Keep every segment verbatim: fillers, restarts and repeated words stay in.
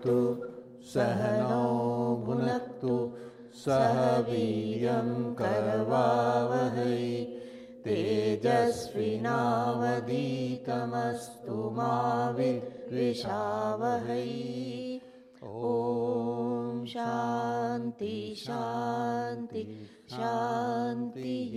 भुनक्तु सह नौ भुनक्तु सह वीर्यं करवावहै तेजस्विनावधीतमस्तु मा विद्विषावहै। ओम शांति शांति शांतिः।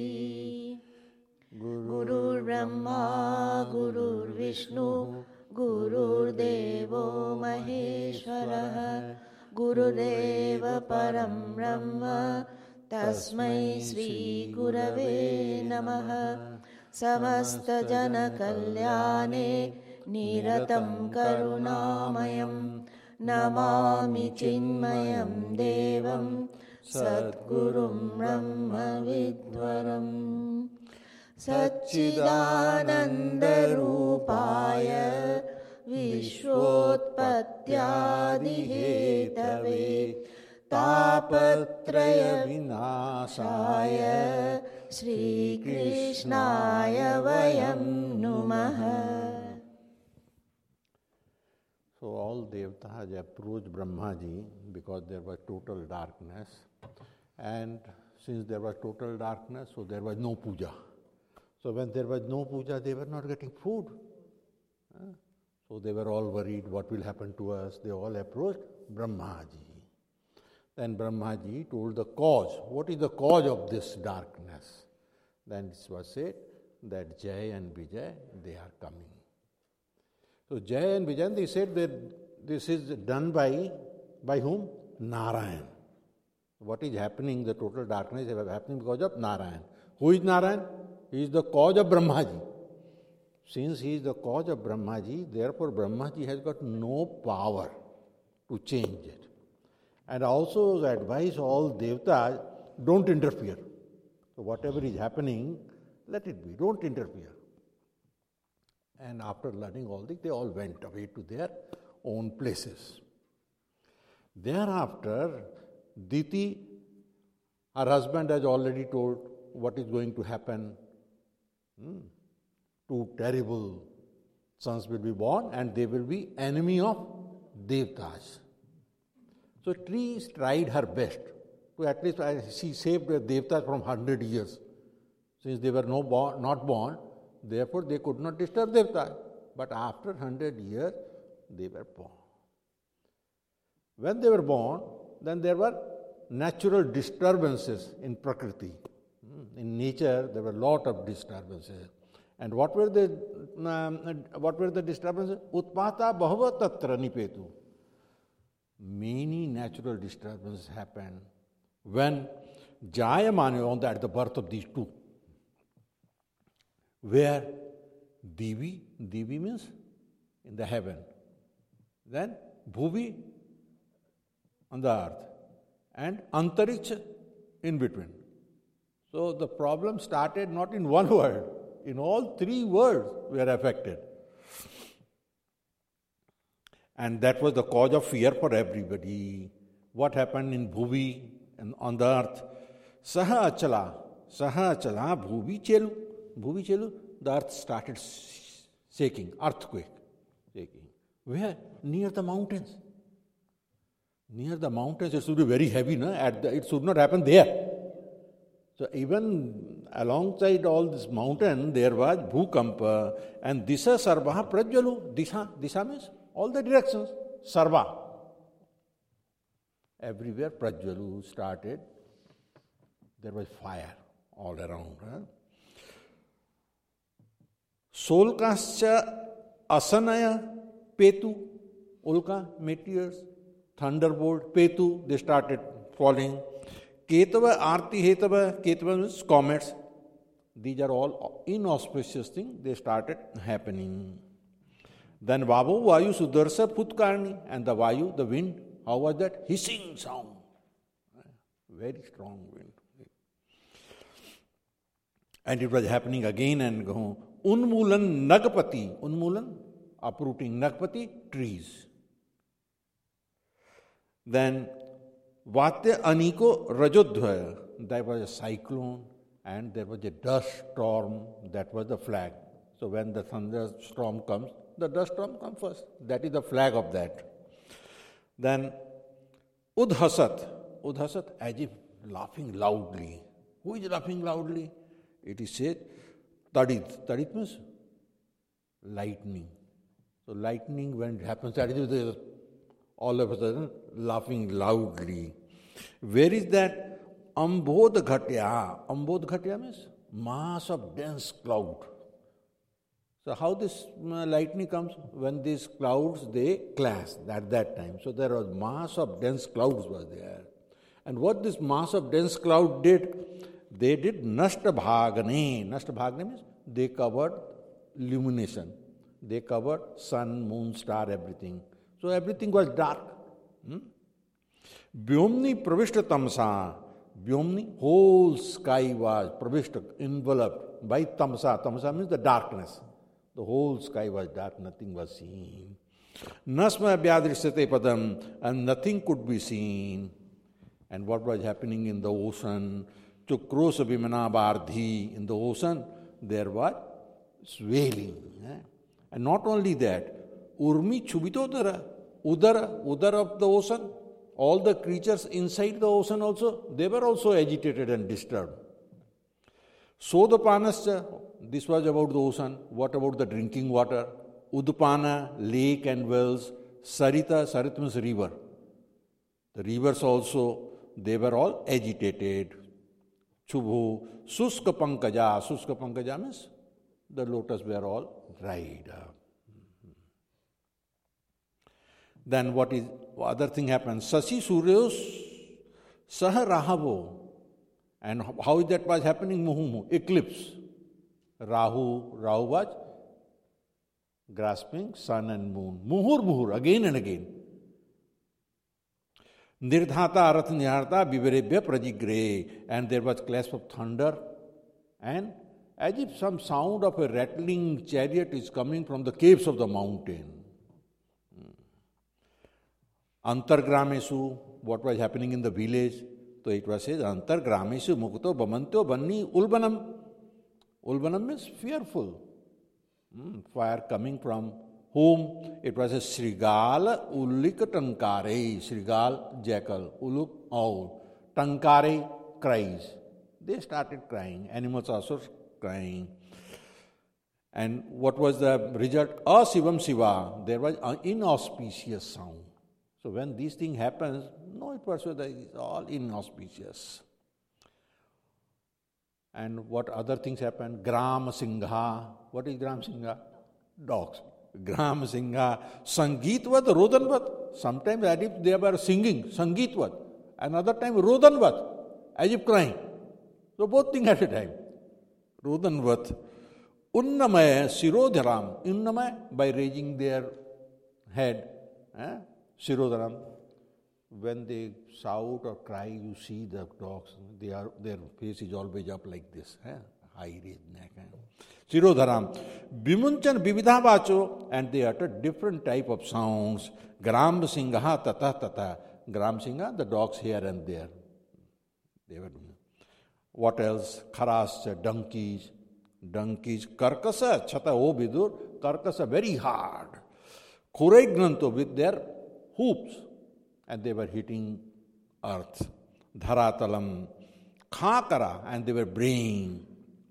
गुरुर्ब्रह्मा गुरुर्विष्णु गुरुर्देवो महेश्वरः गुरुरेव परं ब्रह्म तस्मै श्री गुरवे नमः। समस्तजनकल्याणे निरतं करुणामयं नमामि चिन्मयं देवं सद्गुरुं ब्रह्मविद्वरम्। सच्चिदानन्दरूपाय विश्वोत्पत्त्यादिहेतवे तापत्रयविनाशाय श्रीकृष्णाय वयं नुमः। So all Devatas approached Brahmaji because there was total darkness, and since there was total darkness, so there was no puja. So when there was no puja, they were not getting food. So they were all worried, what will happen to us? They all approached Brahmaji. Then Brahmaji told the cause. What is the cause of this darkness? Then it was said that Jay and Vijay, they are coming. So Jay and Vijay, they said that this is done by, by whom? Narayan. What is happening, the total darkness is happening because of Narayan. Who is Narayan? He is the cause of Brahmaji. Since he is the cause of Brahmaji, therefore Brahmaji has got no power to change it. And also advise all Devatas, don't interfere. So whatever is happening, let it be, don't interfere. And after learning all this, they all went away to their own places. Thereafter, Diti, her husband has already told what is going to happen. Hmm. Two terrible sons will be born and they will be enemy of Devatas. So she tried her best to at least, she saved the Devatas from hundred years. Since they were no born, not born, therefore they could not disturb Devatas. But after hundred years, they were born. When they were born, then there were natural disturbances in Prakriti. In nature, there were a lot of disturbances. And what were the um, what were the disturbances? Utpata bahava tatra nipetu. Many natural disturbances happened when Jayamani, on the, at the birth of these two, where Divi, Divi means in the heaven, then Bhuvi on the earth, and Antariksha in between. So the problem started not in one world, in all three worlds were affected. And that was the cause of fear for everybody. What happened in Bhuvi and on the earth? Saha achala, saha achala, Bhuvi chelu. Bhuvi chelu, the earth started shaking, earthquake shaking. Where? Near the mountains. Near the mountains, it should be very heavy, no? At the, it should not happen there. So even alongside all this mountain, there was Bhukampa, and Disha Sarvaha Prajvalu. Disha, Disha means all the directions. Sarva. Everywhere Prajvalu started. There was fire all around. Huh? Solkascha Asanaya Petu. Ulka, meteors. Thunderbolt, Petu, they started falling. Ketava, Arti Hetava, Ketava means comets. These are all inauspicious things, they started happening. Then Vavu, Vayu, Sudarsa, Putkarni, and the Vayu, the wind, how was that? Hissing sound. Very strong wind. And it was happening again and go. Unmulan Nagpati, Unmulan, uprooting Nagpati, trees. Then Vatya Aniko Rajodhvaya, there was a cyclone and there was a dust storm, that was the flag. So when the thunderstorm comes, the dust storm comes first. That is the flag of that. Then udhasat, udhasat as if laughing loudly. Who is laughing loudly? It is said tadit. Tadit means lightning. So lightning when it happens, that is all of a sudden laughing loudly. Where is that? Ambodghatya. Ambodghatya means mass of dense cloud. So how this lightning comes? When these clouds, they clash at that time. So there was mass of dense clouds was there. And what this mass of dense cloud did, they did nashta bhagane. Nashta bhagane means they covered illumination. They covered sun, moon, star, everything. So everything was dark. Hmm? Vyomni pravishta tamsa. Vyomni, whole sky was pravishta, enveloped by tamsa. Tamsa means the darkness. The whole sky was dark, nothing was seen. Nasma vyadrishyate padam, and nothing could be seen. And what was happening in the ocean? Chukrosa vimana bardhi. In the ocean, there was swelling. Eh? And not only that, urmi chubitodara, udara, udara of the ocean, all the creatures inside the ocean also, they were also agitated and disturbed. Sodapanascha, this was about the ocean. What about the drinking water? Udupana, lake and wells. Sarita, Sarit means river. The rivers also, they were all agitated. Chubhu, Suska Pankaja. Suska Pankaja means the lotus were all dried up. Then what is, other thing happened? Sasi Suryos Saha Rahavo. And how is that was happening? Muhumu, eclipse. Rahu, Rahu was grasping sun and moon. Muhur, muhur, again and again. Nirdhata arath niharta vivarebhya prajigre. And there was clash of thunder. And as if some sound of a rattling chariot is coming from the caves of the mountain. Antargramesu, what was happening in the village? So it was said, Antargramesu mukto bamantyo banni ulbanam. Ulbanam means fearful. Hmm. Fire coming from whom? It was a Srigal Ulika Tankare. Srigal, jackal. Uluk, owl. Tankare, cries. They started crying. Animals also crying. And what was the result? Asivam Siva. There was an inauspicious sound. So when these things happen, no, it was all inauspicious. And what other things happen? Gram Singha. What is Gram Singha? Dogs. Gram Singha. Sangeetvat, Rodanvat. Sometimes as if they were singing, Sangeetvat. Another time, Rodanvat, as if crying. So both things at a time. Rodanvat. Unnamaya Sirodharam. Unnamaya, by raising their head. Eh? Sirodharam. When they shout or cry, you see the dogs, they are, their face is always up like this, eh? High raised neck. Eh? Sirodharam. Bimunchan Vividhavacho, and they utter different type of sounds. Gram Singha tata tata. Gram Singha, the dogs here and there. They were doing. What else? Kharascha, donkeys. Donkeys. Karkasa, chata o bidur. Karkasa, very hard. Kuregnanto, with their hoops. And they were hitting earth. Dharatalam. Khakara, and they were braying.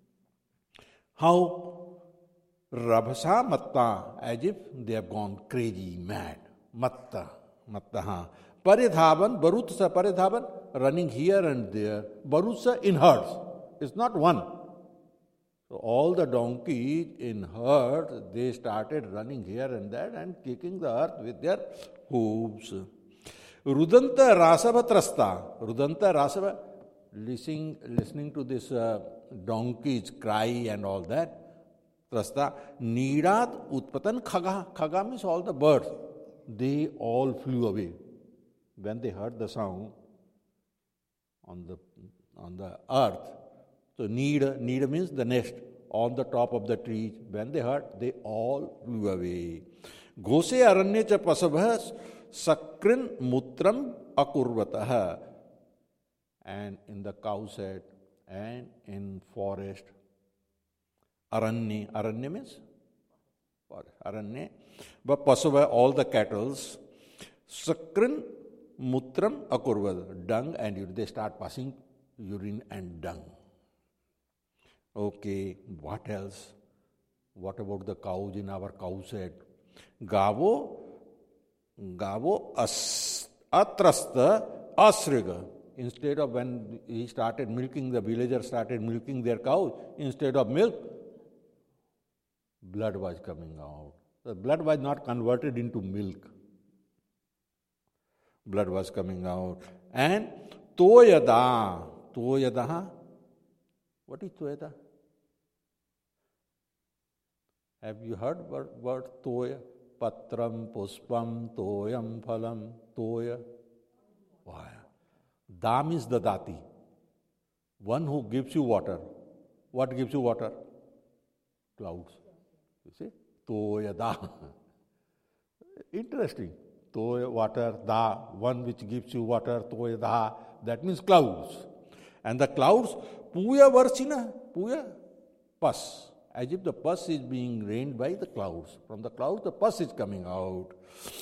How? Rabhasa matta, as if they have gone crazy, mad. Matta. Mattaha. Paridhavan, Barutsa, Paridhavan, running here and there. Barutsa in herds. It's not one. So all the donkeys in herds, they started running here and there and kicking the earth with their hooves. Rudanta Rasava Trasta. Rudanta Rasava, listening, listening to this uh, donkey's cry and all that. Trasta. Nidat Utpatan Khaga. Khaga means all the birds. They all flew away. When they heard the sound on the, on the earth. So Nida, Nida means the nest on the top of the trees. When they heard, they all flew away. Gose aranya cha pasabhas sakrin mutram akurvataha. And in the cow shed and in forest. Aranya, aranya means forest. Aranya. But pasabha, all the cattle. Sakrin mutram akurvad, dung and urine. They start passing urine and dung. Okay, what else? What about the cows in our cow shed? Gavo, gavo as, atrasta asriga. Instead of when he started milking, the villagers started milking their cows, instead of milk, blood was coming out. The blood was not converted into milk. Blood was coming out. And toyada, toyada, what is toyada? Have you heard word, word toya? Patram, puspam, toyam, phalam, toya. Why? Da means the dati. One who gives you water. What gives you water? Clouds. You see? Toya da. Interesting. Toya, water, da. One which gives you water, toya da. That means clouds. And the clouds, puya varsina. Puya, pus. As if the pus is being rained by the clouds. From the clouds, the pus is coming out.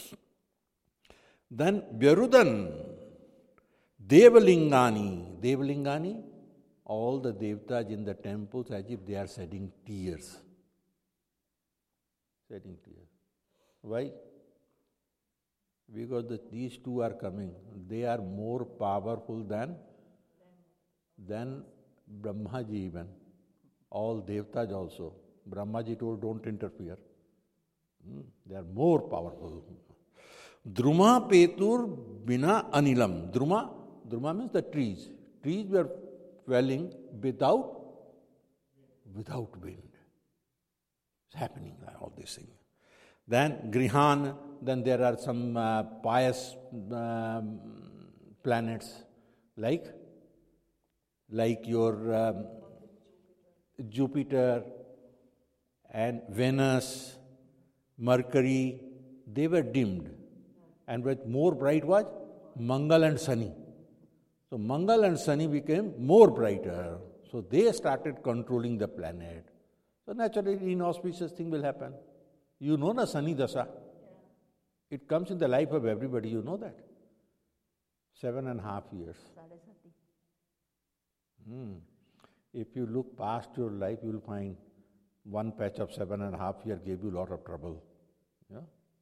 Then, Byarudan, Devalingani. Devalingani, all the devtas in the temples, as if they are shedding tears. Shedding tears. Why? Because the, these two are coming. They are more powerful than, than Brahmaji even. All devtas also. Brahmaji told, don't interfere. Hmm. They are more powerful. Druma petur bina anilam. Druma, Druma means the trees. Trees were falling without, without wind. It's happening, all these things. Then Grihan, then there are some uh, pious um, planets like, like your um, Jupiter and Venus, Mercury, they were dimmed. And with more bright was Mangal and Shani. So Mangal and Shani became more brighter. So they started controlling the planet. So naturally, inauspicious thing will happen. You know the Shani Dasa. It comes in the life of everybody, you know that. Seven and a half years. Hmm. If you look past your life, you will find one patch of seven and a half year gave you a lot of trouble. Yeah?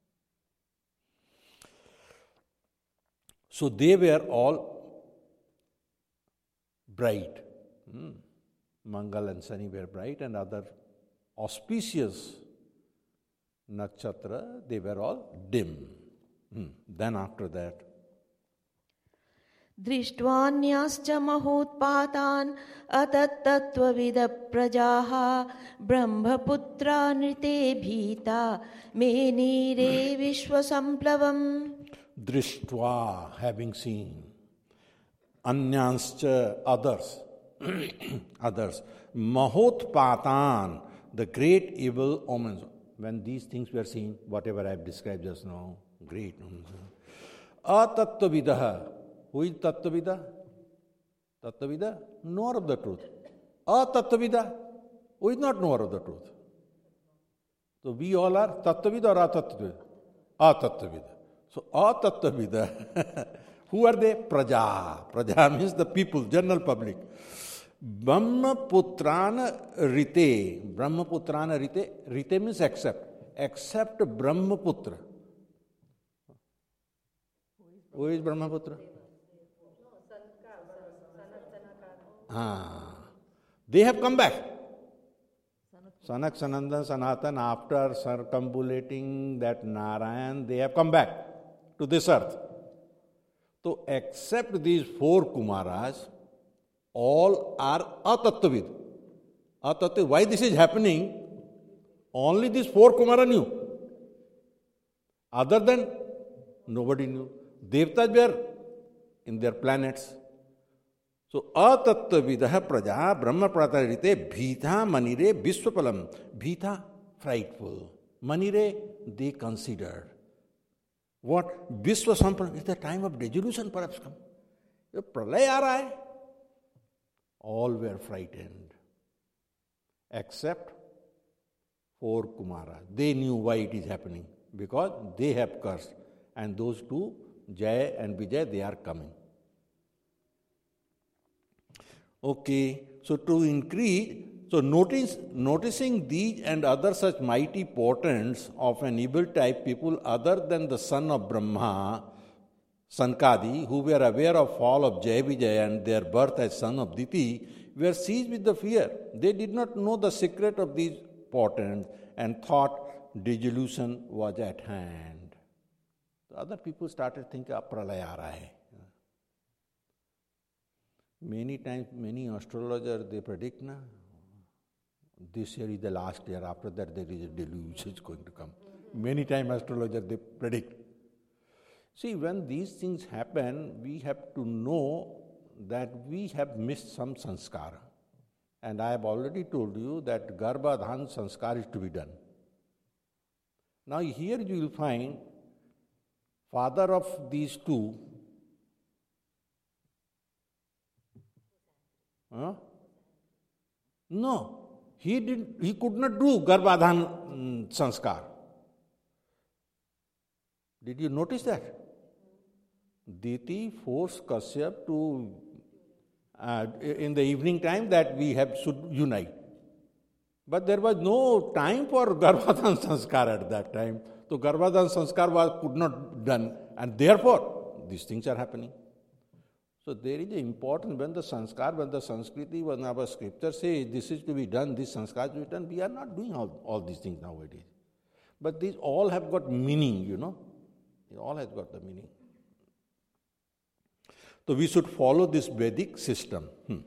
So they were all bright. Hmm. Mangal and Shani were bright, and other auspicious nakshatra, they were all dim. Hmm. Then after that, दृष्ट्वान्याश्च महोत्पातान् अतत्तत्त्वविद प्रजाः Brahmaputra नृते भीता मेनीरे विश्वसम्प्लवम्. Drishtva, having seen, Anyanscha, others, others, Mahotpatan, the great evil omens. When these things were seen, whatever I have described just now, great omens. Atattvavidaha. Who is Tattvavida? Tattvavida? Knower of the truth. Atattavida? Who is not knower of the truth? So we all are Tattvavida or Atattavida? Atattavida. So Atattavida. Who are they? Praja. Praja means the people, general public. Brahmaputrana rite. Brahmaputrana rite. Rite means accept. Accept Brahmaputra. Who is Brahmaputra? Ah, they have come back. Sanak, Sanandan, Sanatan, after circumambulating that Narayan, they have come back to this earth. So, except these four Kumaras, all are Atattvavid. Atattvavid. Why this is happening? Only these four Kumara knew. Other than, nobody knew. Devtas were in their planets. So, atattvavidah praja brahma pratarite bhita manire vishwapalam. Bhita, frightful. Manire, they considered. What? Vishwasampalam. It's the time of dissolution perhaps come. Pralay aa raha hai. All were frightened. Except four Kumaras. They knew why it is happening. Because they have cursed. And those two, Jay and Vijay, they are coming. Okay, so to increase, so notice, noticing these and other such mighty portents of an evil type, people other than the son of Brahma, Sankadi, who were aware of fall of Jay Vijay and their birth as son of Diti, were seized with the fear. They did not know the secret of these portents and thought dissolution was at hand. The other people started thinking, pralaya aa raha hai. Many times, many astrologers, they predict, na, this year is the last year, after that there is a deluge is going to come. Many times astrologers, they predict. See, when these things happen, we have to know that we have missed some sanskara. And I have already told you that Garbhadhan sanskar is to be done. Now here you will find father of these two, huh? No, he did. He could not do Garbhadhan um, sanskar. Did you notice that? Diti forced Kashyap to, uh, in the evening time, that we have should unite. But there was no time for Garbhadhan sanskar at that time. So Garbhadhan sanskar was could not done, and therefore these things are happening. So there is an important, when the sanskar, when the Sanskriti, when our scripture says this is to be done, this sanskar is to be done, we are not doing all, all these things nowadays. But these all have got meaning, you know. They all have got the meaning. So we should follow this Vedic system. Hmm.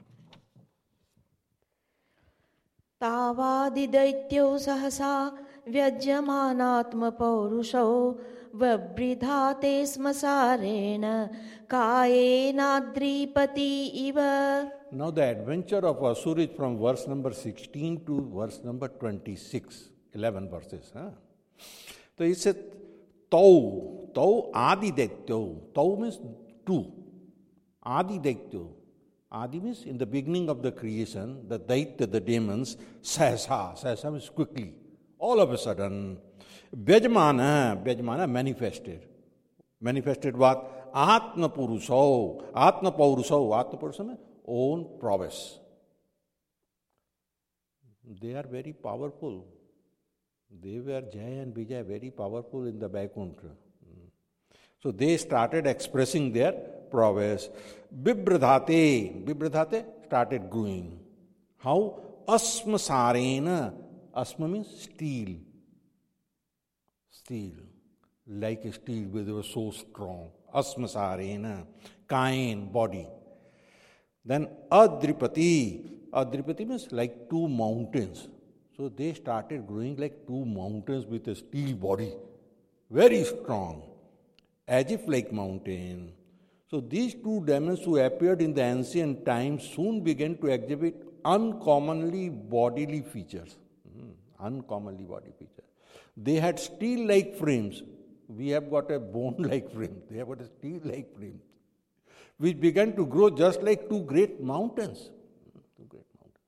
Tavadidaityo sahasa vyajyamanatma paurusho vabridhate smasarena kayenadripati iva. Now the adventure of Asura is from verse number sixteen to verse number twenty-six, eleven verses. Huh? So it said, Tau, Tau Adidaityo. Tau means two. Adidaityo. Adi means in the beginning of the creation, the Daitya, the demons, Sahasa. Sahasa means quickly. All of a sudden, Vyajamana, Vyajamana manifested. Manifested what? Atma Purusho. Atma Paurusho. Atma Purusho means own prowess. They are very powerful. They were Jaya and Vijaya, very powerful in the Vaikuntha. So they started expressing their prowess. Bibradhate, Bibradhate started growing. How? Asma Sarena. Asma means steel. Steel. Like a steel, but they were so strong. Asma Sarena. Kain, body. Then Adripati. Adripati means like two mountains. So they started growing like two mountains with a steel body. Very strong. As if like mountain. So these two demons who appeared in the ancient times soon began to exhibit uncommonly bodily features. Mm, uncommonly body features. They had steel-like frames. We have got a bone-like frame. They have got a steel-like frame, which began to grow just like two great mountains. Two great mountains.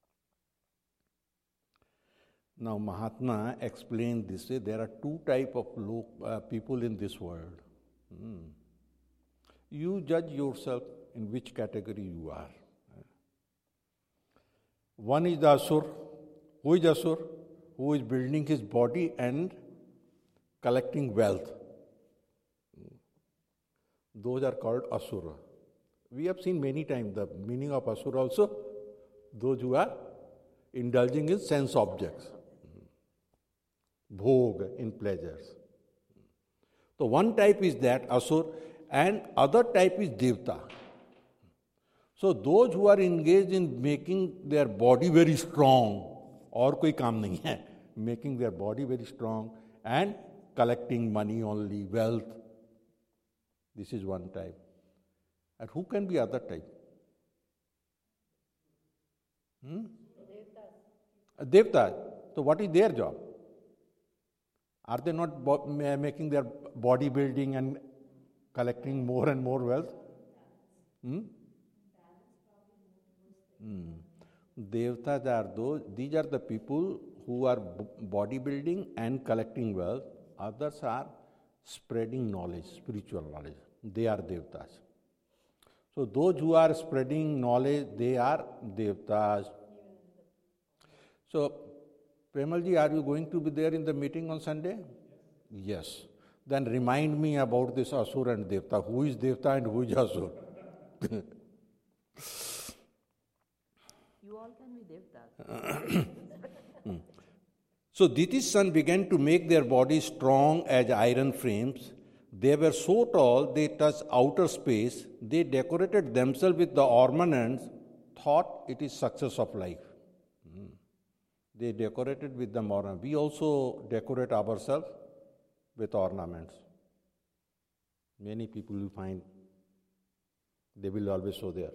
Now Mahatma explained this way. There are two types of lo- uh, people in this world. Hmm. You judge yourself in which category you are. One is the Asur. Who is Asur? Who is building his body and collecting wealth. Those are called Asura. We have seen many times the meaning of Asura also. Those who are indulging in sense objects. Bhog, in pleasures. So one type is that, Asur, and other type is Devta. So those who are engaged in making their body very strong, और कोई काम नहीं है, making their body very strong and collecting money only, wealth. This is one type. And who can be other type? Hmm? Devtas. So what is their job? Are they not bo- making their body building and collecting more and more wealth? Hmm? Hmm. Devtas are those, these are the people who are b- body building and collecting wealth. Others are spreading knowledge, spiritual knowledge. They are Devatas. So those who are spreading knowledge, they are Devatas. So, Premalji, are you going to be there in the meeting on Sunday? Yes. Then remind me about this Asur and Devta. Who is Devta and who is Asur? You all can be Devtas. So Diti's son began to make their bodies strong as iron frames. They were so tall, they touched outer space. They decorated themselves with the ornaments, thought it is success of life. Hmm. They decorated with the ornaments. We also decorate ourselves with ornaments. Many people will find they will always show there.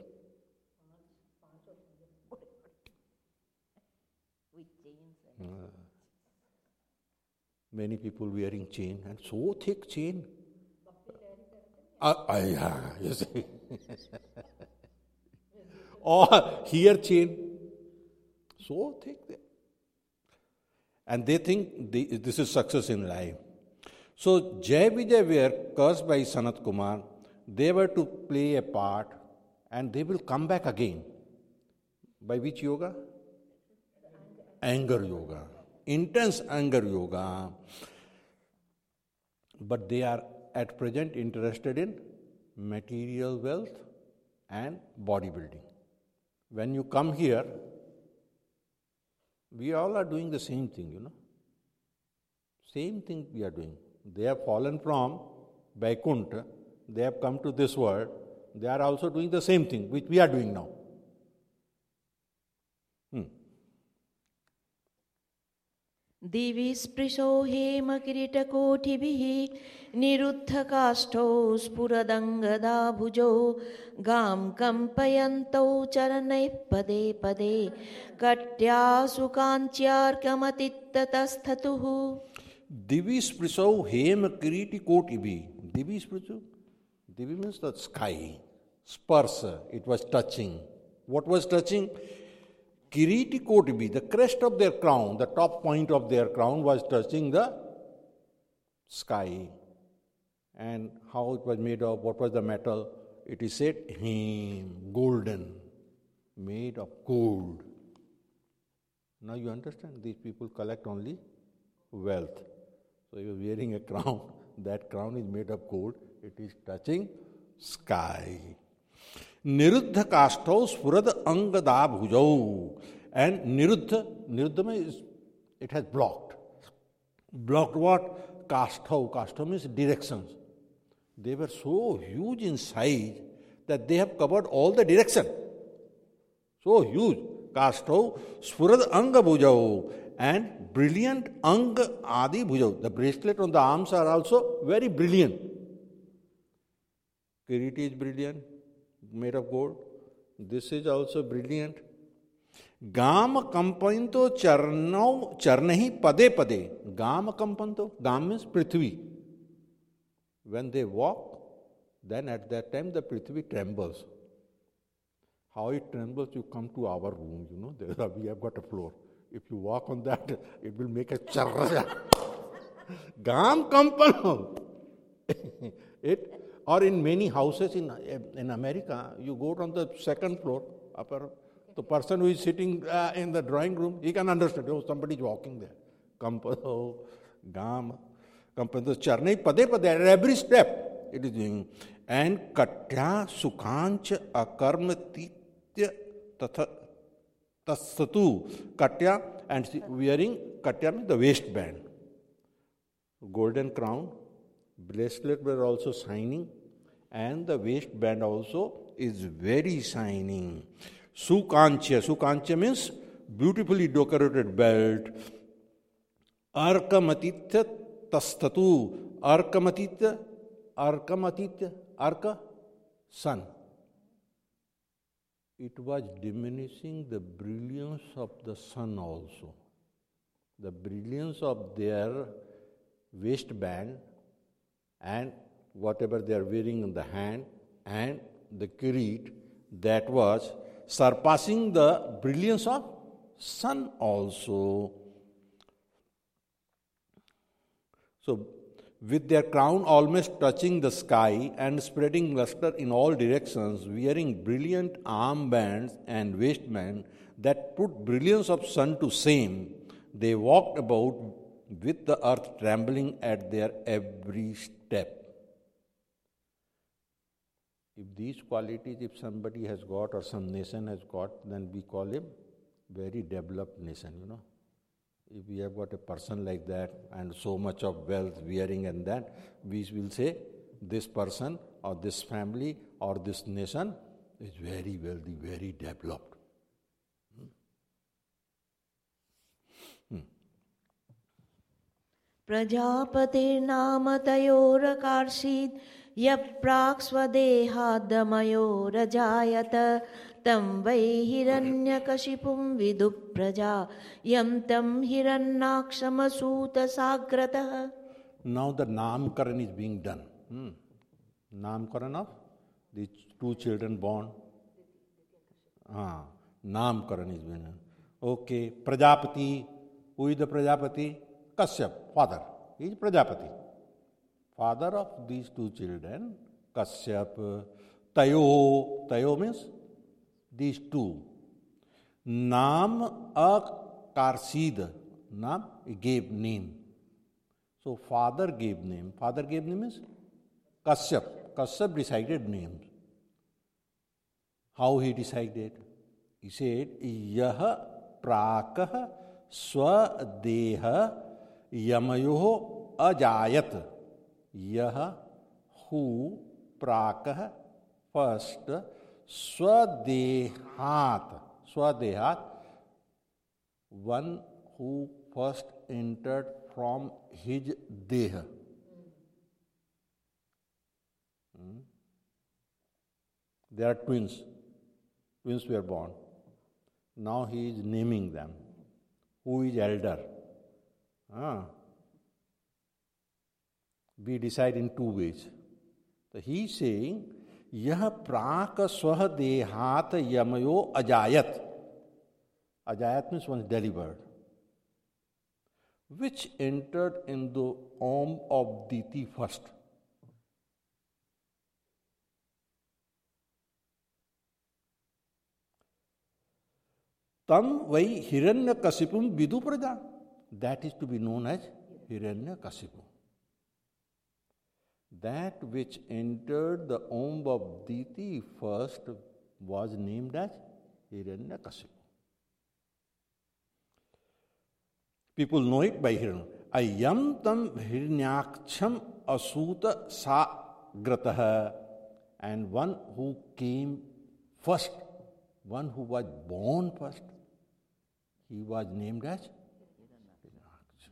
With chains. Uh, many people wearing chain, and so thick chain. Uh, uh, yeah, you see. Or here chain, so thick. There. And they think they, this is success in life. So Jai Vijay were cursed by Sanat Kumar. They were to play a part and they will come back again. By which yoga? Anger yoga. Intense anger yoga. But they are at present interested in material wealth and bodybuilding. When you come here, we all are doing the same thing, you know. Same thing we are doing. They have fallen from Vaikuntha, they have come to this world, they are also doing the same thing which we are doing now. Hmm. दिवि स्पृशो हेम किरीटकोटिभिः निरुद्धकाष्ठौ स्फुरदङ्गदाभुजौ गां कम्पयन्तौ चरणैः पदे पदे कट्या सुकाञ्च्यार्कमतित्ततस्थतुः. Divi Sprisau Hem Kiriti Kotibi. Divi Sprisau? Divi means the sky. Sparsa. It was touching. What was touching? Kiriti Kotibi, the crest of their crown, the top point of their crown was touching the sky. And how it was made of, what was the metal? It is said, Hem, golden, made of gold. Now you understand, these people collect only wealth. So you are wearing a crown, that crown is made of gold, it is touching sky. Niruddha kastho spurad angada bhujau. And Niruddha, Niruddha means it has blocked. Blocked what? Kastho. Kastho means directions. They were so huge in size that they have covered all the direction. So huge. Kastho spurad anga bhujau. And brilliant anga adi bhujau. The bracelet on the arms are also very brilliant. Kiriti is brilliant, made of gold. This is also brilliant. Gam kampanto charnau charnahi pade pade. Gam kampanto. Gam means Prithvi. When they walk, then at that time the Prithvi trembles. How it trembles, you come to our room, you know, there are, we have got a floor. If you walk on that, it will make a charra. Gam kampanam. It, or in many houses in, in America, you go on the second floor, upper, the person who is sitting uh, in the drawing room, he can understand, oh, somebody is walking there. Kampanam, gam, kampanam, charnai pade pade, at every step it is doing. And katya sukhancha akarmatitya tatha tasatu. Katya, and wearing, katya means the waistband. Golden crown, bracelet were also shining, and the waistband also is very shining. Sukancha, Sukancha means beautifully decorated belt. Arkamatitya tastatu. Arkamatitya, Arkamatitya, Arka, sun. It was diminishing the brilliance of the sun also. The brilliance of their waistband and whatever they are wearing in the hand and the kirit, that was surpassing the brilliance of sun also. So, with their crown almost touching the sky and spreading luster in all directions, wearing brilliant armbands and waistbands that put brilliance of sun to shame, they walked about with the earth trembling at their every step. If these qualities, if somebody has got or some nation has got, then we call him very developed nation, you know. If we have got a person like that and so much of wealth, wearing and that, we will say this person or this family or this nation is very wealthy, very developed. Hmm. प्रजापतिर्नाम तयोरकार्षीत् यप्राक् स्वदेहादमयोरजायत तं वै हिरण्यकशिपुं विदुः प्रजा यं तं हिरण्याक्षमसूतसाग्रतः. Now the Namkaran is being done. Hmm. Namkaran of the two children born. Ah, Namkaran is being done. Okay, Prajapati. Who is the Prajapati? Kashyap, father. He is Prajapati. Father of these two children, Kashyap. Tayo. Tayo means these two. Nam akarsid. Nam, he gave name. So father gave name. Father gave name is Kashyap. Kashyap decided names. How he decided? He said, Yah prakah swadeha yamayoho ajayat. Yah, who, prakah, first, swadehat. Swadehat, one who first entered from his deha. Hmm? There are twins. Twins were born. Now he is naming them. Who is elder? Ah. We decide in two ways. So he is saying, Yah praka swah dehat yamayo ajayat. Ajayat means one is delivered. Which entered in the womb of Diti first. Tam vai Hiranyakasipum vidu praja. That is to be known as Hiranyakasipu. That which entered the womb of Diti first was named as Hiranyakasipu. People know it by Hiranya. Ayam tam Hiranyaksham asuta sagrataha. And one who came first, one who was born first, he was named as Hiranyaksha.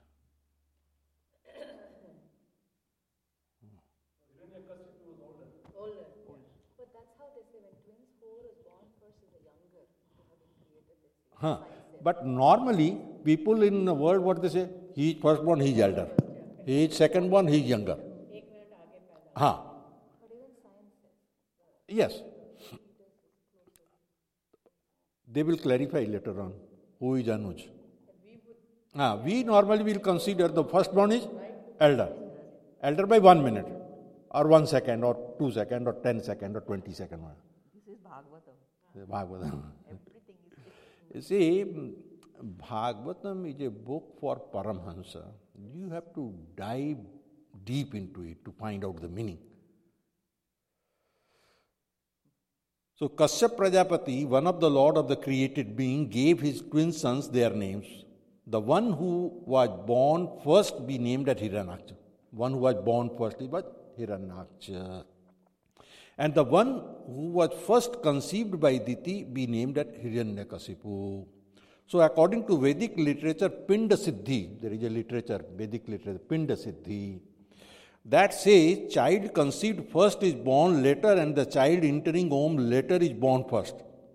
Hiranyakashipu was older. Older. But that's how they say when twins, whoever is born first is the younger who have been created. Huh. But normally, people in the world, what they say? He is first born, he is elder. He is second born, he is younger. Huh. But even science says. Yes. They will clarify later on who is Anuj. Ah, we normally will consider the first born is elder. Elder by one minute, or one second, or two second, or ten second, or twenty second. This is Bhagavatam. Bhagavatam. Everything is. You see, Bhagavatam is a book for Paramhansa. You have to dive deep into it to find out the meaning. So Kashyap Prajapati, one of the Lord of the created being, gave his twin sons their names. The one who was born first be named as Hiranyaksha. One who was born first was Hiranyaksha. And the one who was first conceived by Diti be named as Hiranyakasipu. So according to Vedic literature, Pinda Siddhi, there is a literature, Vedic literature, Pinda Siddhi, that says child conceived first is born later and the child entering womb later is born first.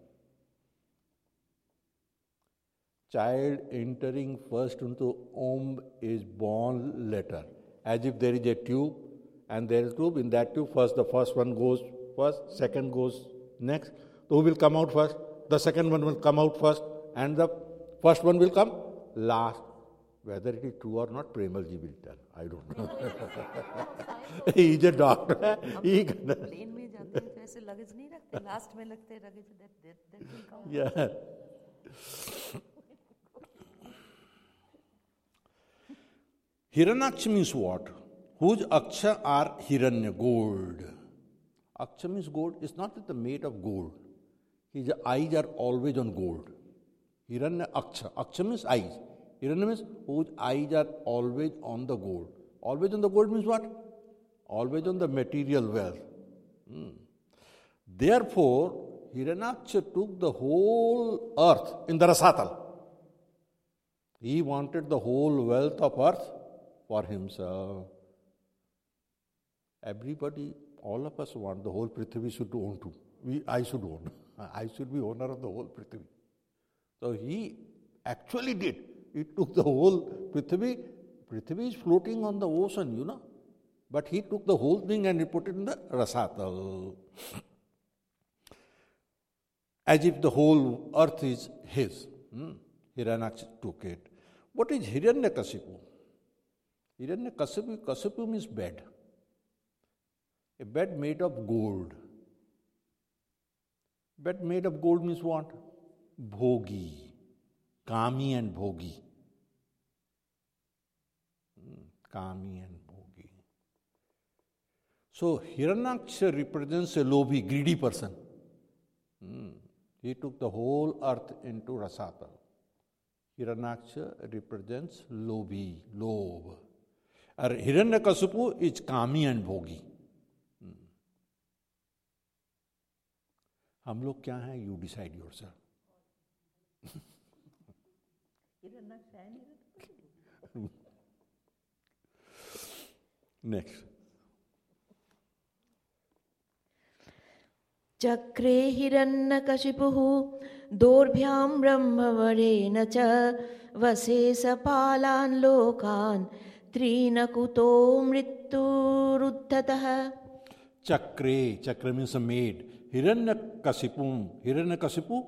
Child entering first into womb is born later. As if there is a tube and there is a tube, in that tube first the first one goes first, second goes next. Who will come out first? The second one will come out first and the first one will come last. Whether it is true or not, Premalji will tell. I don't know. Science He is a doctor. He can. Plane में जाते हैं तो ऐसे luggage नहीं रखते, last में लगते हैं luggage, that that that will count. Yeah. Hiranyaksha means what? Whose aksha are Hiranya, gold. Aksha means gold. It's not that they're made of gold. His eyes are always on gold. Hiranya aksha. Aksha means eyes. Hiranya means whose eyes are always on the gold. Always on the gold means what? Always on the material wealth. Hmm. Therefore, Hiranyaksha took the whole earth in the Rasatal. He wanted the whole wealth of earth for himself. Everybody, all of us want the whole Prithvi should own too. We, I should own. I should be owner of the whole Prithvi. So he actually did. He took the whole Prithvi. Prithvi is floating on the ocean, you know. But he took the whole thing and he put it in the Rasatal. As if the whole earth is his. Hmm? Hiranyaksha took it. What is Hiranyakasipu? Hiranyakasipu, Kasipu means bed. A bed made of gold. Bed made of gold means what? Bhogi. Kami and Bhogi. Hmm. Kami and Bhogi. So Hiranyaksha represents a lobhi, greedy person. Hmm. He took the whole earth into Rasatal. Hiranyaksha represents lobhi, lobe. And Hiranyakasipu is Kami and Bhogi. Hmm. हम लोग क्या हैं? You decide yourself. Next. चक्रे हिरण्यकशिपुः दोर्भ्यां ब्रह्मवरेण च वसे सपालान् लोकान् त्रीन् कुतो मृत्युरुद्धतः. Chakre, chakra means a maid. Hiranyakasipum, Hiranyakasipu.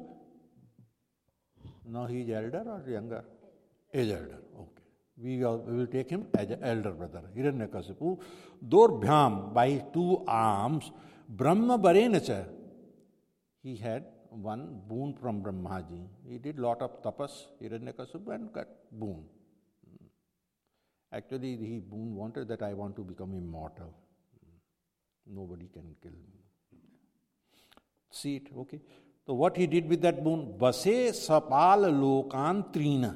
Now he is elder or younger? Is elder. Okay. We, are, we will take him as an elder brother. Hiranyakasipu. Dorbhyam, by his two arms, Brahma Barenacha. He had one boon from Brahmaji. He did lot of tapas, Hiranyakasipu, and got boon. Actually, he boon wanted that I want to become immortal. Nobody can kill me. See it, okay? So what he did with that boon? Base sapal lokan trina.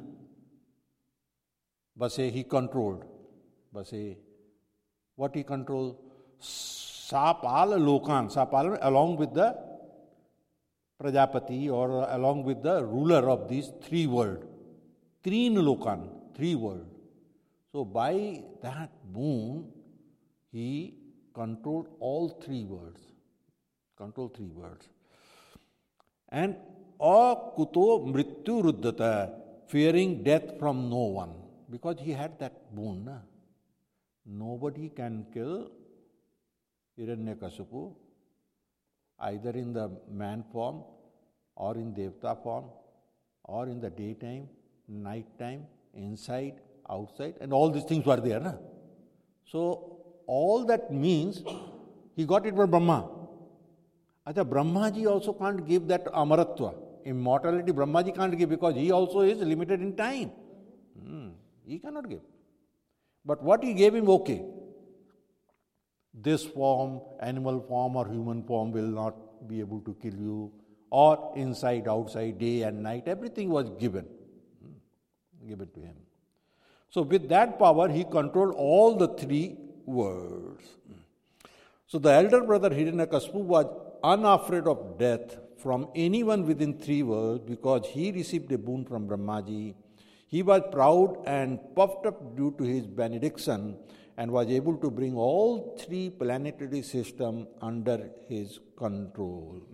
Base, he controlled. Base, what he controlled? Sapal lokan. Sapal along with the Prajapati or along with the ruler of these three worlds. Trin lokan, three worlds. So by that boon, he controlled all three worlds. Controlled three worlds. And akuto mrityu ruddhata, fearing death from no one. Because he had that boon. Na? Nobody can kill Hiranyakasipu either in the man form or in Devta form or in the daytime, night time, inside, outside, and all these things were there. Na? So all that means he got it from Brahma. Acha, Brahmaji also can't give that amaratva. Immortality Brahmaji can't give because he also is limited in time. Hmm. He cannot give. But what he gave him, okay. This form, animal form or human form will not be able to kill you. Or inside, outside, day and night, everything was given. Hmm. Given to him. So with that power, he controlled all the three worlds. So the elder brother Hiranyakasipu was unafraid of death from anyone within three worlds because he received a boon from Brahmaji. He was proud and puffed up due to his benediction and was able to bring all three planetary systems under his control.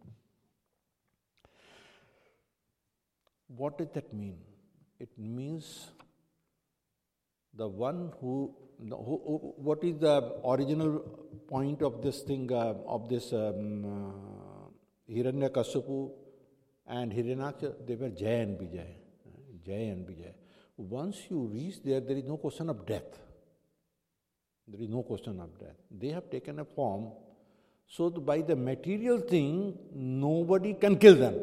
What does that mean? It means the one who, who, who what is the original point of this thing, uh, of this um, uh, Hiranyakasipu and Hiranyaksha? They were Jay and Vijay. Jay and Vijay. once you reach there, there is no question of death. There is no question of death. They have taken a form, so that by the material thing, nobody can kill them.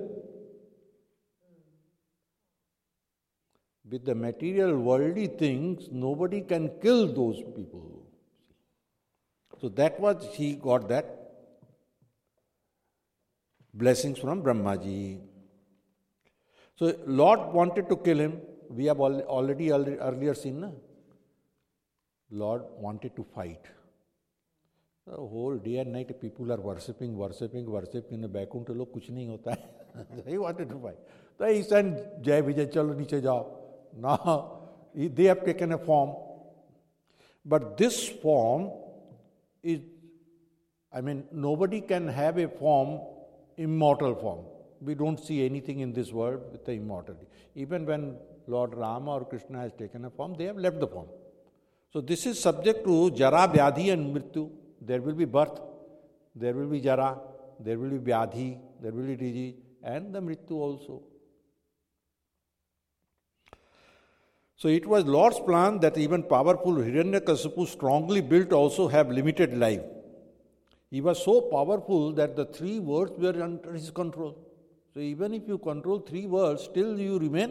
With the material worldly things, nobody can kill those people. So that was, he got that blessings from Brahmaji. So Lord wanted to kill him. We have already earlier seen, na? Lord wanted to fight. The whole day and night people are worshipping, worshipping, worshipping. In Vaikuntha log kuch nahi hota hai. He wanted to fight. So he sent Jai Vijay, chalo niche jao. Now they have taken a form. But this form is, I mean, nobody can have a form, immortal form. We don't see anything in this world with the immortality. Even when Lord Rama or Krishna has taken a form, they have left the form. So this is subject to Jara, Vyadhi and Mrityu. There will be birth, there will be Jara, there will be Vyadhi, there will be disease, and the Mrityu also. So it was Lord's plan that even powerful Hiranyakasipu, strongly built, also have limited life. He was so powerful that the three worlds were under his control. So even if you control three worlds, still you remain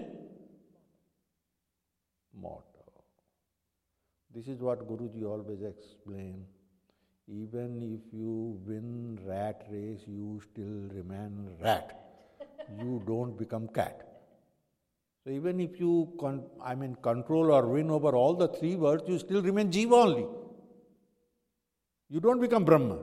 mortal. This is what Guruji always explained. Even if you win rat race, you still remain rat. You don't become cat. So even if you, con- I mean, control or win over all the three worlds, you still remain Jiva only. You don't become Brahma.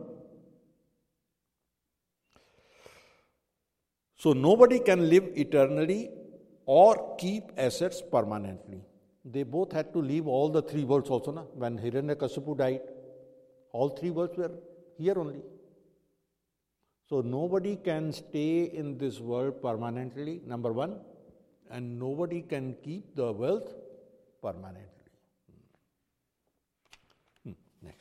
So nobody can live eternally or keep assets permanently. They both had to leave all the three worlds also. Na? When Hiranyakasipu died, all three worlds were here only. So nobody can stay in this world permanently, number one, and nobody can keep the wealth permanently. Hmm. Next.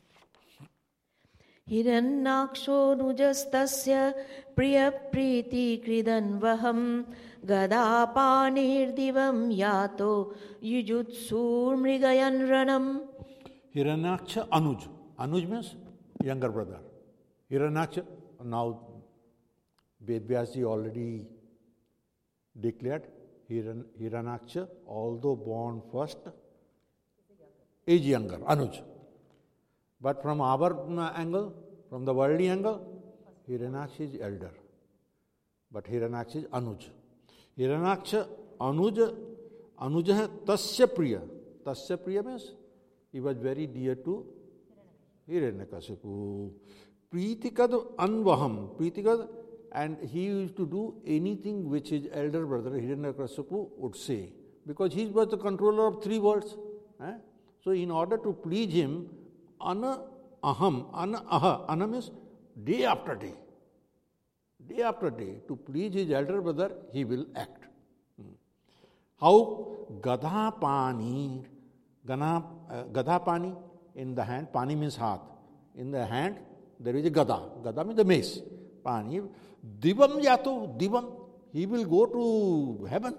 Hiranyaksho nujastasya priya priti kridanvaham gadapanir divam yato yujutsur mrigayan ranam. Hiranyaksha Anuj. Anuj means younger brother. Hiranyaksha, now Vedvyasji already declared Hiran, Hiranyaksha, although born first, is younger, Anuj. But from our angle, from the worldly angle, Hiranyaksha is elder. But Hiranyaksha is Anuj. Hiranyaksha Anuj, Anuj hai Tasya Priya. Tasya Priya means he was very dear to Hiranyakasipu. Pritikad Anvaham. Pritikad, and he used to do anything which his elder brother Hiranyakasipu would say, because he was the controller of three worlds. Eh? So in order to please him, ana aham, ana aha, ana means day after day. Day after day, to please his elder brother, he will act. Hmm. How? Gadha pani. Gana, uh, gadha pani, in the hand, pani means heart. In the hand, there is a gada. Gada means the mace. Pani. Divam yato, divam. He will go to heaven.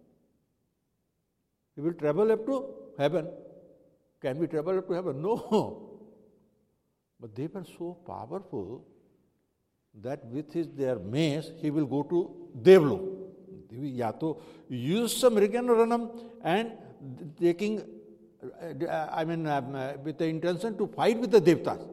He will travel up to heaven. Can we travel up to heaven? No. But they were so powerful that with his their mace, he will go to Devlo. Yato use some Ranam and taking, uh, I mean, uh, with the intention to fight with the Devtas.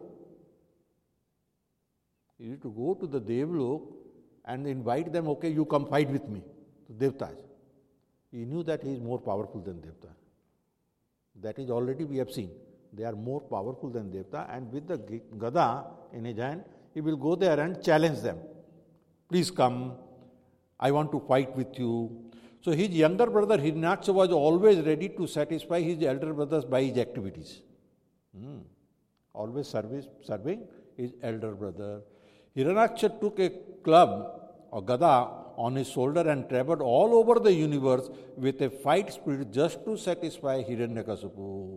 He used to go to the Devlok and invite them, okay, you come fight with me, the Devtas. He knew that he is more powerful than Devta. That is already we have seen. They are more powerful than Devta, and with the Gada in his hand, he will go there and challenge them. Please come, I want to fight with you. So his younger brother Hiranyaksha was always ready to satisfy his elder brothers by his activities. Hmm. Always service, serving his elder brother. Hiranyaksha took a club or Gada on his shoulder and traveled all over the universe with a fight spirit just to satisfy Hiranyakasipu.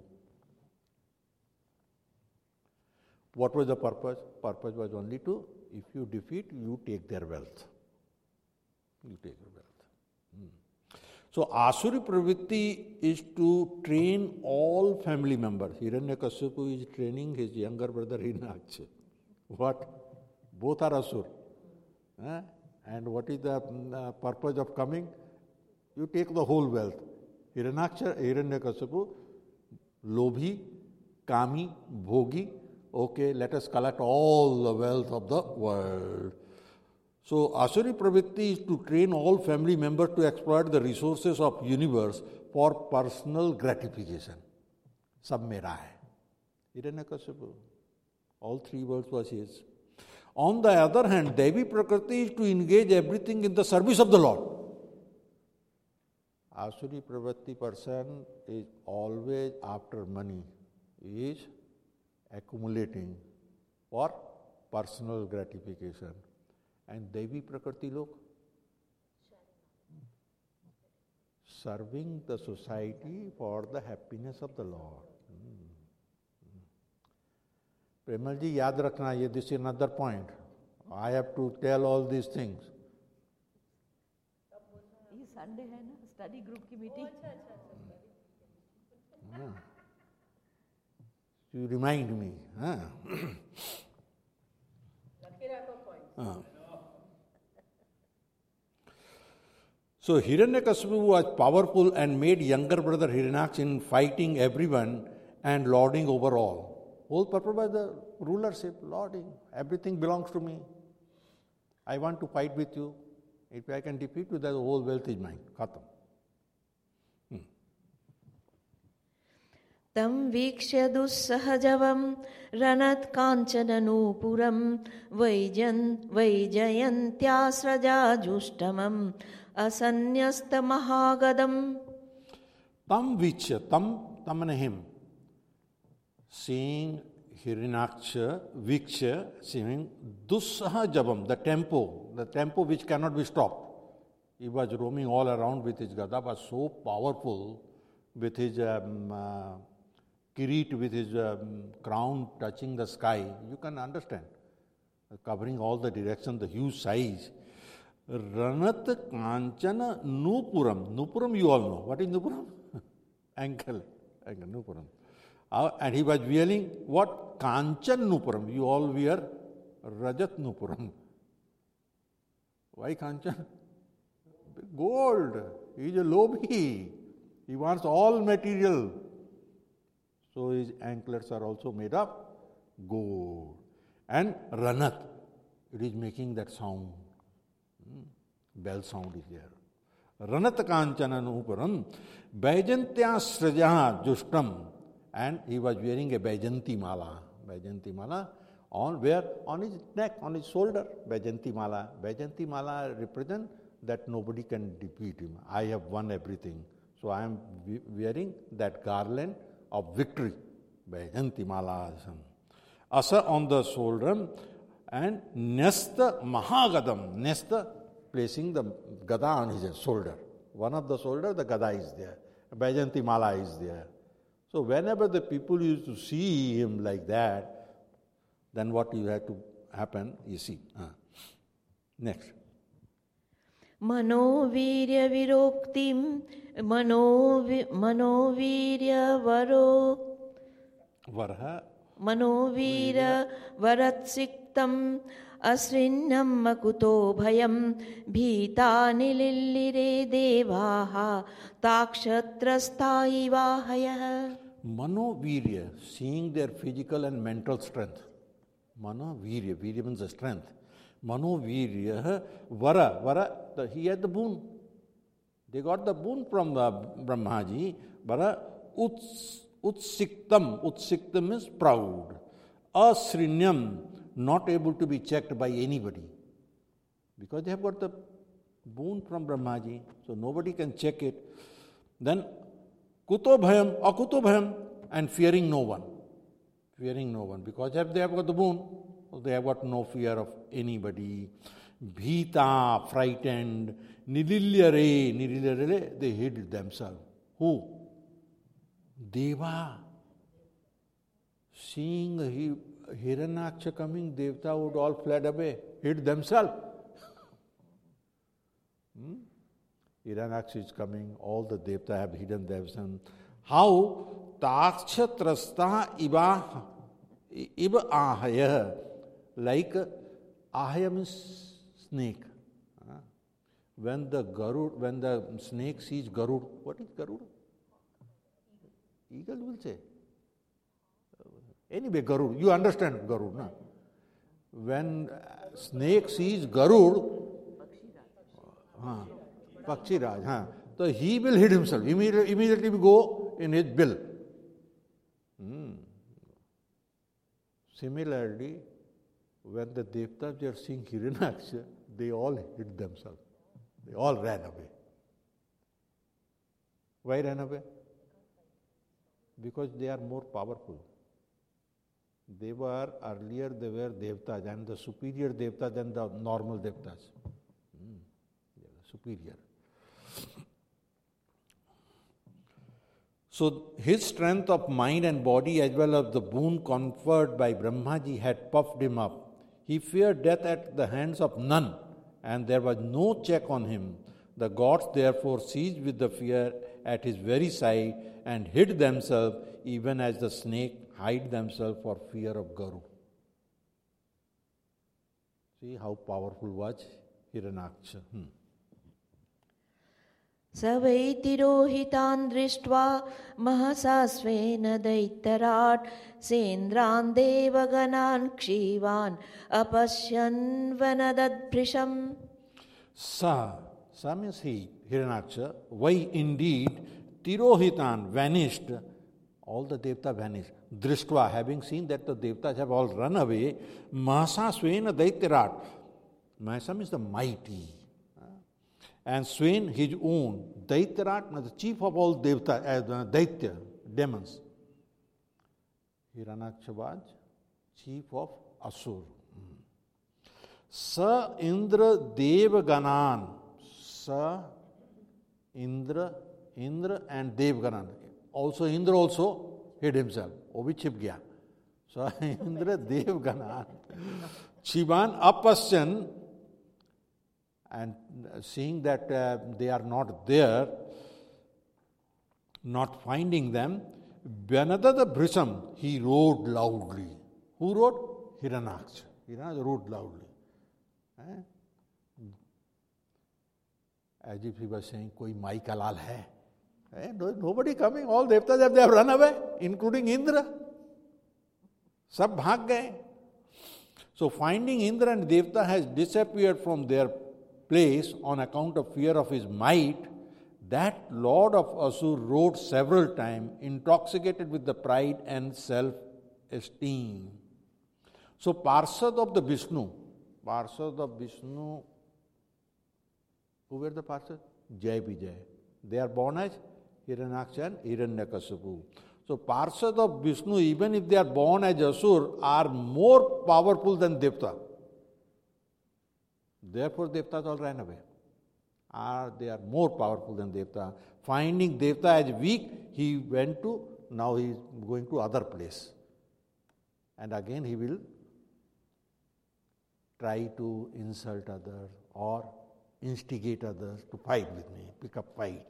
What was the purpose? Purpose was only to, if you defeat, you take their wealth. You take their wealth. Hmm. So Asuri Pravritti is to train all family members. Hiranyakashipu is training his younger brother Hiranyaksha. What? Both are Asur. Eh? And what is the uh, purpose of coming? You take the whole wealth. Hiranyaksha, Hiranyakashipu, Lobhi, Kami, Bhogi. Okay, let us collect all the wealth of the world. So Asuri Pravritti is to train all family members to exploit the resources of universe for personal gratification. Sab mera hai. Hiranyakashipu. All three words was his. On the other hand, Devi Prakriti is to engage everything in the service of the Lord. Asuri Pravritti person is always after money, is accumulating for personal gratification. And Devi Prakriti log serving the society for the happiness of the Lord. Premal ji, yaad rakhna, ye this is another point. I have to tell all these things. ये Sunday है ना, study group की meeting. You remind me. Huh? uh. So Hiranyakashipu was powerful and made younger brother Hiranyaksha in fighting everyone and lording over all. Whole purpose was the rulership, lording. Everything belongs to me. I want to fight with you. If I can defeat you, the whole wealth is mine. Khatam. Tam vikshya dussahajam ranat kanchananuppuram vaijan vaijayantyasraja justamam asanyasta mahagadam. Tam vikshya, tam, tam and him. Seeing Hiranyaksha, Viksha, seeing Dussahajabam, the tempo, the tempo which cannot be stopped. He was roaming all around with his gada, was so powerful with his um, uh, kirit, with his um, crown touching the sky. You can understand. Covering all the direction, the huge size. Ranat Kanchana Nupuram. Nupuram you all know. What is Nupuram? Ankle. Ankle, Nupuram. Uh, and he was wearing what? Kanchan Nupuram. You all wear Rajat Nupuram. Why Kanchan? Gold. He is a lobhi. He wants all material. So his anklets are also made of gold. And Ranat. It is making that sound. Hmm. Bell sound is there. Ranat Kanchana Nupuram. Vaijantya Sraja Justam. And he was wearing a Vaijanti Mala. Vaijanti Mala on where? On his neck, on his shoulder. Vaijanti Mala. Vaijanti Mala represents that nobody can defeat him. I have won everything. So I am wearing that garland of victory. Vaijanti Mala. Asa on the shoulder and Nesta Mahagadam. Nesta placing the Gada on his shoulder. One of the shoulder, the Gada is there. Vaijanti Mala is there. So whenever the people used to see him like that, then what you have to happen, you see. Uh. Next. Manovirya viroktim manovi, manovirya varo Varha Manovirya varatsiktam asrinnam makuto bhayam bhitani lillire devaha takshatrasthai vahayah. Manovirya, seeing their physical and mental strength. Manovirya, virya means the strength. Manovirya, vara, vara, the, he had the boon. They got the boon from the Brahmaji. Vara, uts, utsiktam, utsiktam means proud. Asrinyam, not able to be checked by anybody. Because they have got the boon from Brahmaji, so nobody can check it. Then, kuto bhayam, akuto bhayam, and fearing no one. Fearing no one. Because if they have got the boon, they have got no fear of anybody. Bhita, frightened. Nililyare, nililyare, they hid themselves. Who? Deva. Seeing he, Hiranyaksha coming, Devta would all fled away, hid themselves. Hmm? Hiranyaksh is coming, all the Devta have hidden themselves. How taksha trasta iba iba ahaya, like ahaya means snake. When the Garud, when the snake sees Garud, what is Garud? Eagle will say. Anyway, Garud, you understand Garud, na? When snake sees Garud, हाँ, Pakshiraj, हाँ, so he will hid himself. Immediately, immediately will go in his bill. Hmm. Similarly, when the Devtas are seeing Hiranyaksha, they all hid themselves. They all ran away. Why ran away? Because they are more powerful. They were, earlier they were Devtas and the superior Devtas than the normal Devtas. Hmm. They were superior. So his strength of mind and body as well as the boon conferred by Brahmaji had puffed him up. He feared death at the hands of none, and there was no check on him. The gods therefore seized with the fear at his very side and hid themselves, even as the snake hide themselves for fear of Garu. See how powerful was Hiranyaksha. Hmm. स वै तिरोहितान् दृष्ट्वा महसा स्वेन दैत्यराट् सेन्द्रान् देवगणान् क्षीवान् अपश्यन् वनदद्भृशम्. Sa, Sa means he, Hiranyaksha, why indeed Tirohitan vanished, all the Devta vanished. Drishtva, having seen that the Devtas have all run away, Mahasa Swena Daityarat. Mahasa means the mighty. And Swain, his own, Daityarat, the chief of all Devta, uh, Daitya, demons. Hiranyaksha was chief of Asur. Sa Indra Devganan. Sa Indra, Indra and Devganan. Also Indra also hid himself. Wo bhi chip gaya. Sa Indra Devganan. Shivan Apasyan. And seeing that uh, they are not there, not finding them, Vyanadada Bhrisham, he rode loudly. Who rode? Hiranyaksha. Hiranyaksha rode loudly. Eh? As if he was saying, koi Mai ka lal hai. Eh? Nobody coming, all Devtas they have run away, including Indra. Sab bhag gaye. So finding Indra and Devta has disappeared from their place on account of fear of his might, that Lord of Asur rode several times, intoxicated with the pride and self-esteem. So Parsad of the Vishnu, Parsad of Vishnu, who were the Parsad? Jai Vijay. They are born as Hiranyaksha and Hiranyakasipu. So Parsad of Vishnu, even if they are born as Asur, are more powerful than Devta. Therefore, Devtas all ran away. Are they are more powerful than Devta. Finding Devta as weak, he went to, now he is going to other place. And again he will try to insult others or instigate others to fight with me, pick up fight.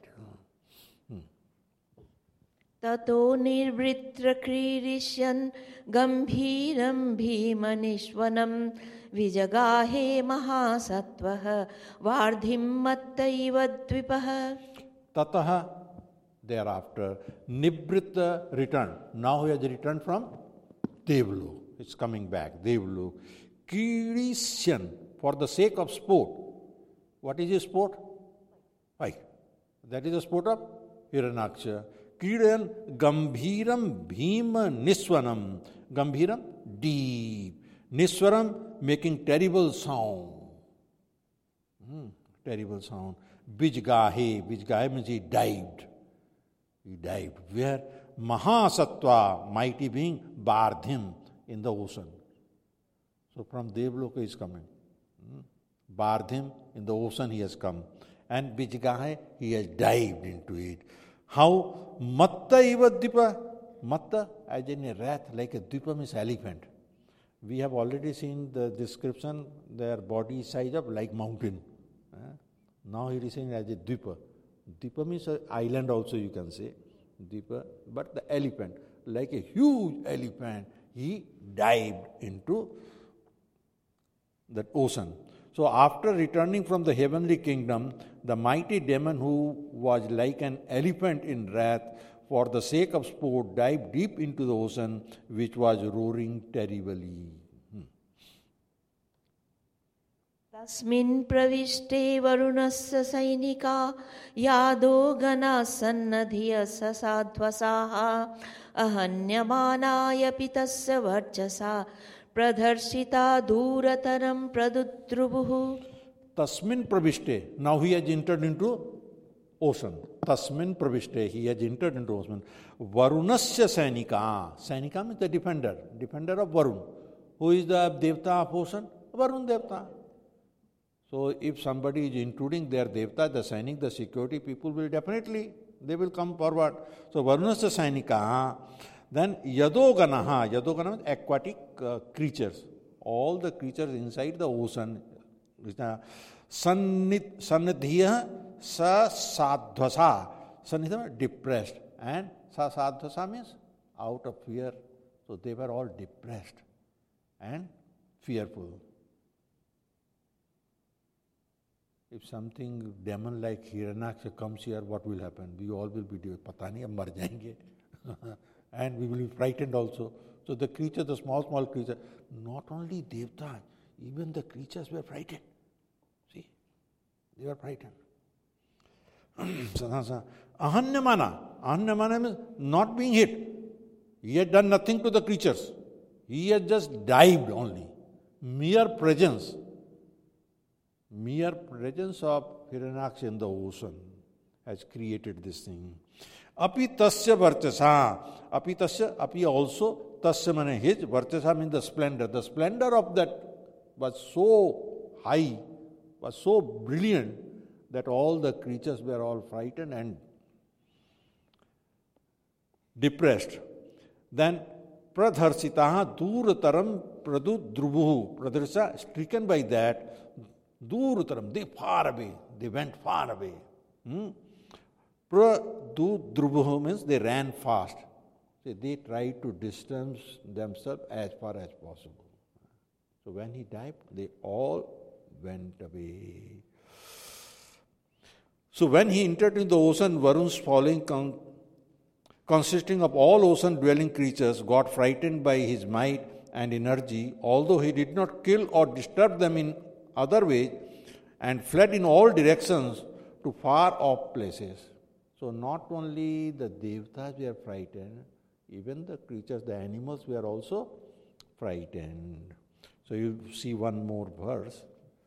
ततो निर्वृत्र क्रीडिष्यन् गम्भीरं भीमनिश्वनं विजगाहे महासत्वः वार्धिं मत्तैव द्विपः. Tataha, thereafter, Nibrita returned. Now he has returned from Devlu. It's coming back, Devlu. Kirisyan, for the sake of sport. What is his sport? Fight. That is the sport of Hiranyaksha. Kiran Gambhiram Bhima Niswanam. Gambhiram, deep. Niswaram, making terrible sound. Hmm, terrible sound. Bijgahe. Bijgahe means he dived. He dived. Where? Mahasattva, mighty being, Bardhim, in the ocean. So from Devloka he is coming. Hmm. Bardhim, in the ocean he has come. And Bijgahe, he has dived into it. How? Matta iva Dipa. Matta, as in a wrath, like a Dipa means elephant. We have already seen the description, their body size of like mountain. Now it is saying as a Dvipa. Dvipa means an island also you can say. Dvipa, but the elephant, like a huge elephant, he dived into that ocean. So after returning from the heavenly kingdom, the mighty demon who was like an elephant in wrath for the sake of sport dived deep into the ocean which was roaring terribly. तस्मिन् प्रविष्टे वरुणस्य सैनिका यादो गणाः सन्नधियः ससाध्वसाः अहन्यमानायपि तस्य वर्चसा प्रदर्शिता दूरतरं प्रदुद्रुवुः. Tasmin pravishte. Now he has entered into ocean. Tasmin pravishte. He has entered into ocean. Varunasya Sainika. Sainika means the defender. Defender of Varun. Who is the Devta of ocean? Varun Devta. So if somebody is intruding their Devta, the Sainik, the security people will definitely, they will come forward. So Varunasya Sainika. Then Yadoganaha. Yadogana means aquatic uh, creatures. All the creatures inside the ocean. Sannidhiya sa sadhvasa. Sannidhiya means depressed. And sa sadhvasa means out of fear. So they were all depressed and fearful. If something demon like Hiranyaksha comes here, what will happen? We all will be doing, pata nahi, hum mar jayenge. And we will be frightened also. So the creature, the small, small creature, not only Devta, even the creatures were frightened. See, they were frightened. Ahanyamana. Ahanyamana means not being hit. He had done nothing to the creatures. He had just dived only. Mere presence. Mere presence of Hiranyaksha in the ocean has created this thing. Api tasya varchasa. Api tasya, api also, tasya mane his, varchasa means the splendor. The splendor of that was so high, was so brilliant that all the creatures were all frightened and depressed. Then pradharsitaha durataram pradudrubuhu. Pradharsita, stricken by that, durataram, they far away, they went far away. Hmm? Pradudrubuhu means they ran fast. So they tried to distance themselves as far as possible. So when he died, they all went away. So when he entered in the ocean, Varun's following, con- consisting of all ocean-dwelling creatures, got frightened by his might and energy, although he did not kill or disturb them in other ways, and fled in all directions to far-off places. So not only the Devtas were frightened, even the creatures, the animals were also frightened. So you see one more verse.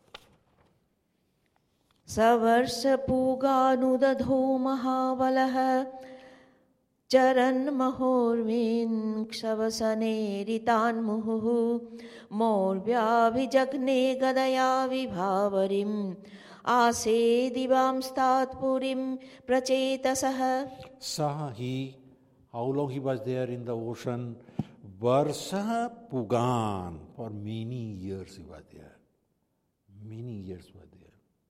Savarsa puganudadho mahavalah charan mahorvin kshavasane ritan muhu morvya vijagne gadaya vibhavarim ase divam statpurim prachetasah. Saha, he, how long he was there in the ocean? Varsa Pugan, for many years he was there. Many years were there.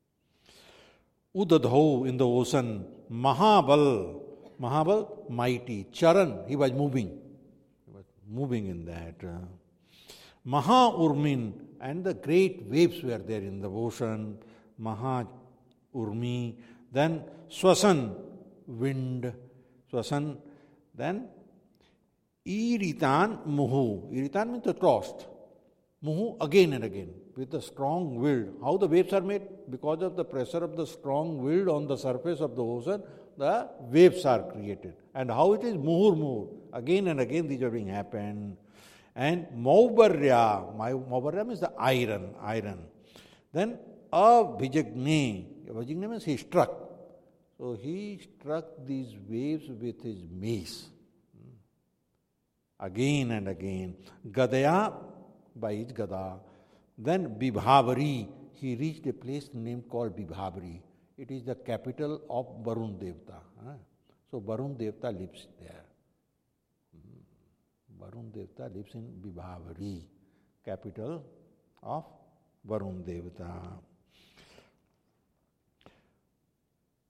Udadho, in the ocean. Mahabal, Mahabal, mighty. Charan, he was moving. He was moving in that. Maha Urmin, and the great waves were there in the ocean. Maha Urmi. Then Swasan, wind. Swasan. Then Iritan Muhu. Iritan means the tossed. Muhu, again and again, with the strong wind. How the waves are made? Because of the pressure of the strong wind on the surface of the ocean, the waves are created. And how it is? Muhur muhur. Again and again these are being happened. And Maubarya. Maubarya means the iron. Iron. Then Avijagne. Avijagne means he struck. So he struck these waves with his mace. Again and again. Gadaya, by his gada. Then Vibhavari, he reached a place named called Vibhavari. It is the capital of Varun Devta. So Varun Devta lives there. Varun Devta lives in Vibhavari, capital of Varun Devta.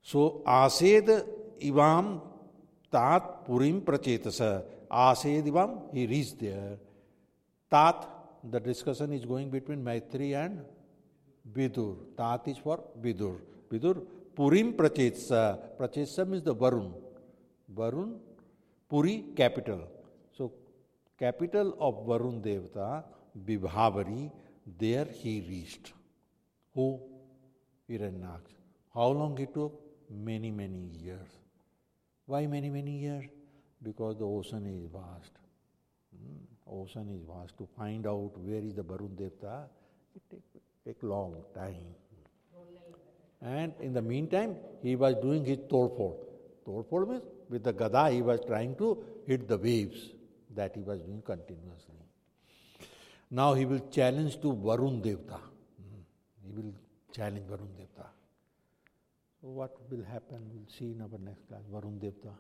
So Ased Ivam Tat Purim Prachetasa. Ased Ivam, he reached there. Tat, the discussion is going between Maitri and Vidur. Tat is for Vidur. Vidur, Purim Prachetasa. Prachetasa means the Varun. Varun, Puri, capital. So, capital of Varun Devata, Vibhavari, there he reached. Who? Hiranyaksh. How long it took? Many, many years. Why many, many years? Because the ocean is vast. Hmm. Ocean is vast. To find out where is the Varun Devata, it takes take long time. And in the meantime, he was doing his todfod. Todfod means with the gada he was trying to hit the waves. That he was doing continuously. Now he will challenge to Varun Devata. Hmm. He will challenge Varun Devata. So what will happen? We'll see in our next class. Varun Devata.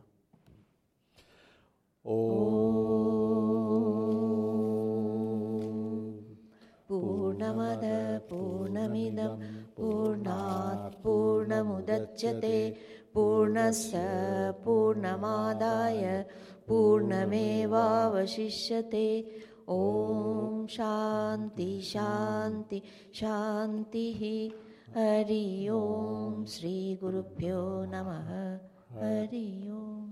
Om Purnamada Purnamidam Purnat Purnamudachyate Purnasya Purnamadaya Purnamevavashishyate. Om Shanti Shanti Shanti. Hari Om Shri Gurubhyo Namaha. Hari Om.